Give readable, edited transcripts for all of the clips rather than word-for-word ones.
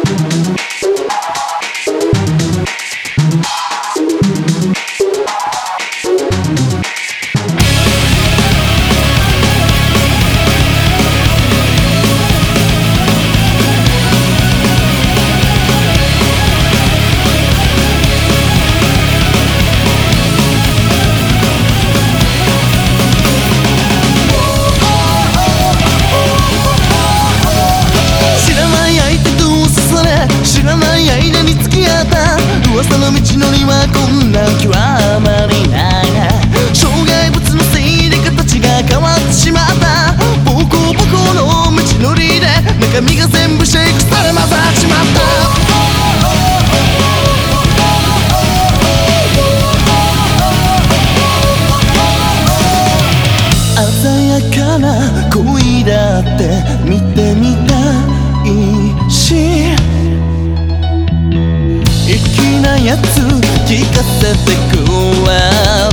噂の道のりはこんな気はあまりないな。障害物のせいで形が変わってしまったボコボコの道のりで中身が全部シェイクされ混ざっちまった。鮮やかな恋だって見てみたいし、粋なやつ聞かせてくわ。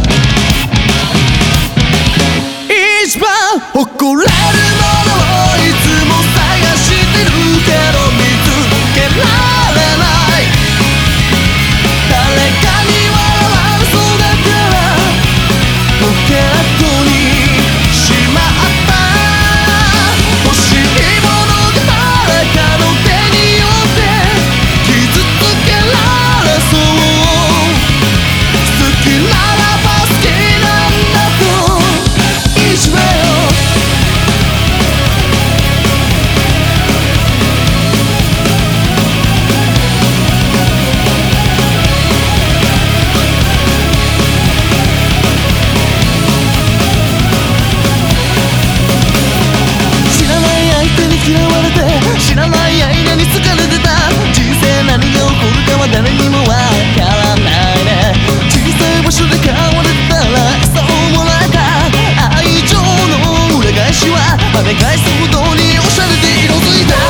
一番誇れるものをいつも探してるけど見つけられない。誰かに笑われそうだからポケットにしまった。欲しいものが誰かの手によって傷つけられそう。好きならば好きなんだといじめよ。知らない相手に嫌われて知らない間に疲れてた。人生何が起こるかは誰にもわからないね。小さい場所で変われたらそうもらえた愛情の裏返しは跳ね返すほどにおしゃれで色づいた。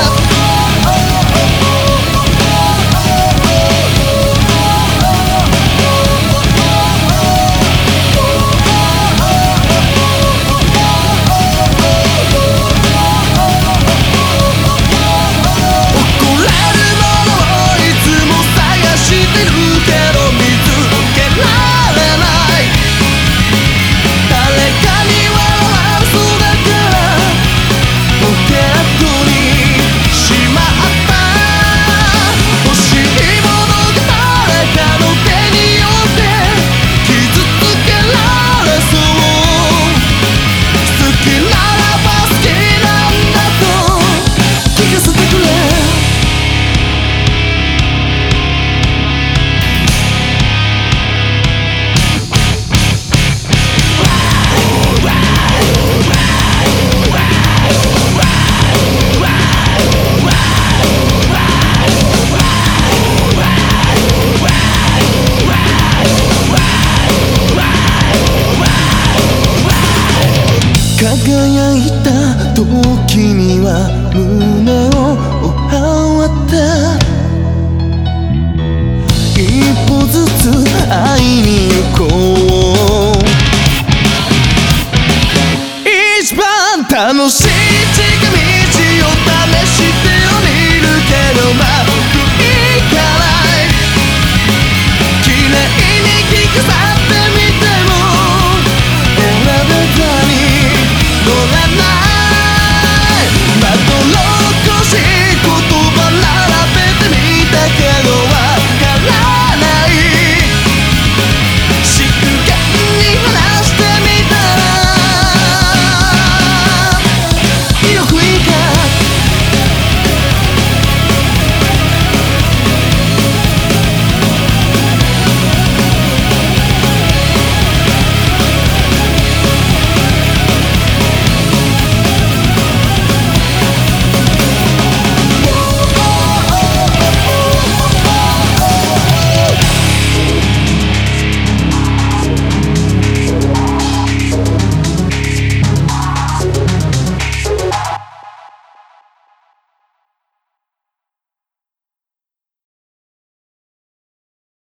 輝いた時には胸を張った。一歩ずつ会いに行こう。一番楽しい